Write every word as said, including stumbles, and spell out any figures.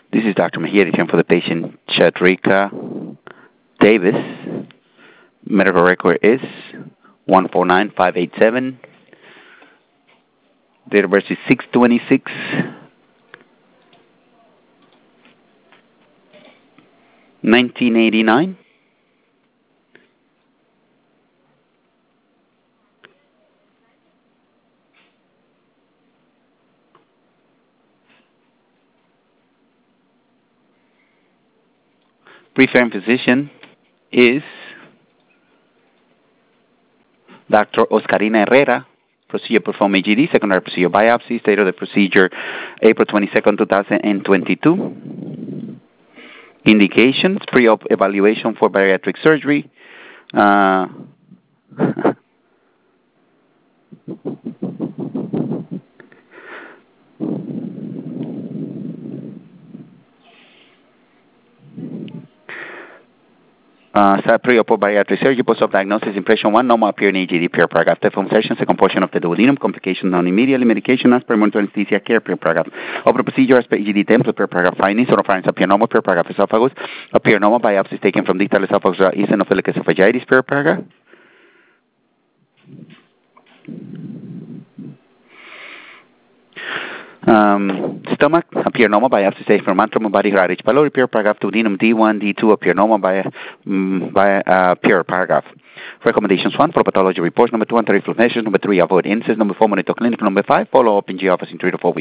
This is Doctor Mejia returning for the patient Chadrika Davis. Medical record is one four nine five eight seven. Date of birth is six twenty-six. nineteen eighty-nine. Referring physician is Doctor Oscarina Herrera. Procedure performed A G D, secondary procedure biopsy. State of the procedure April twenty-second, two thousand twenty-two. Indications, pre-op evaluation for bariatric surgery. Uh, Uh, pre-op bariatric surgery, post-op diagnosis, impression one, normal appear in A G D, pure paragraph. Deform session, second portion of the duodenum, complications known immediately, medication as per monitor anesthesia care, pure paragraph. Open procedure as per A G D template, pure paragraph. Findings, oropharynx appear normal, pure paragraph. Esophagus appear normal, biopsies taken from distal esophagus, eosinophilic esophagitis, pure paragraph. Um, stomach appear normal, biopsy taken from antrum, body, H. pylori, pure paragraph. Duodenum D one, D two appear normal, by, um, by uh, pure paragraph. Recommendations one, for pathology reports. Number two, anti-reflux measures. Number three, avoid incest. Number four, monitor clinic. Number five, follow up in G office in three to four weeks.